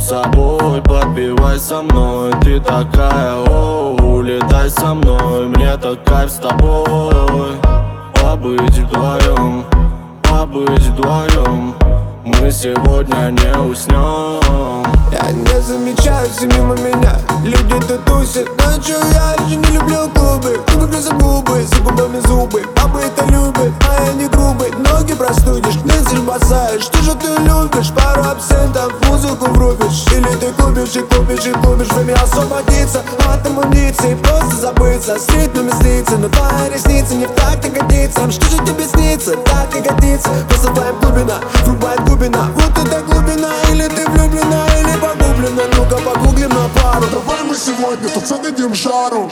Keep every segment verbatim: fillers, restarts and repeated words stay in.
собой, подпевай со мной. Ты такая, о, улетай со мной. Мне так кайф с тобой. Побыть вдвоем, побыть вдвоем. Мы сегодня не уснем. Я не замечаю, все мимо меня люди тут тусят. Ночью я же не люблю клубы. Губы грызут губы, за губами зубы. Бабы это любят, а я не грубый. Ноги простудишь, мысль бросаешь. Что же ты любишь? Пару абсентов, музыку врубишь. Или ты купишь и купишь и купишь. Время освободиться от амуниции. Просто забыться, с ритмами слиться. Но твои ресницы не в такт ягодицам. Что же тебе снится? Так и годится. Просто твоя глубина врубает глубина. Вот это глубина. Или ты влюблена, или погублена. Ну-ка погуглим на пару. Давай мы сегодня тут зададим жару.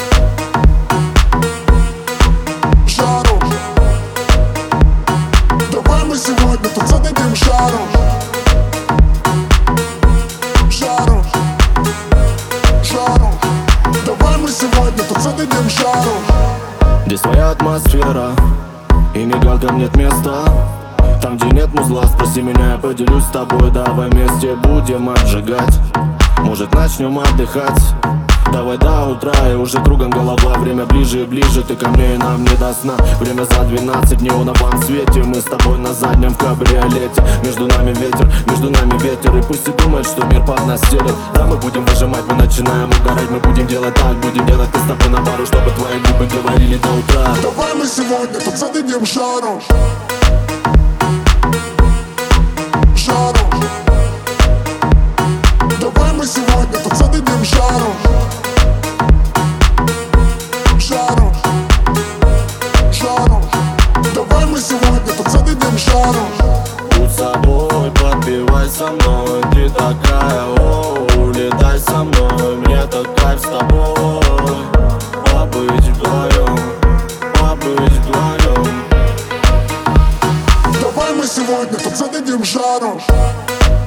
Жару. Давай мы сегодня тут зададим жару. Жару. Жару. Давай мы сегодня тут зададим жару. Здесь своя атмосфера, и мигалкам нет места. Там, где нет музла, спроси меня, я поделюсь с тобой. Давай вместе будем отжигать. Может, начнем отдыхать. Давай до утра, и уже кругом голова. Время ближе и ближе, ты ко мне, и нам не до сна. Время за двенадцать, в неоновом свете. Мы с тобой на заднем в кабриолете. Между нами ветер, между нами ветер. И пусть и думает, что мир под нас стелет. Да, мы будем выжимать, мы начинаем угорать. Мы будем делать так, будем делать мы с тобой на пару, чтобы твои губы говорили до утра. Давай мы сегодня тут зададим жару. Жару. Давай мы сегодня тут зададим жару. Жару. Жару. Давай мы сегодня тут зададим жару. Будь собой, подпевай со мной. Ты такая, о, улетай со мной. Мне так кайф с тобой. Побыть вдвоем, побыть вдвоем. Давай мы сегодня тут зададим жару.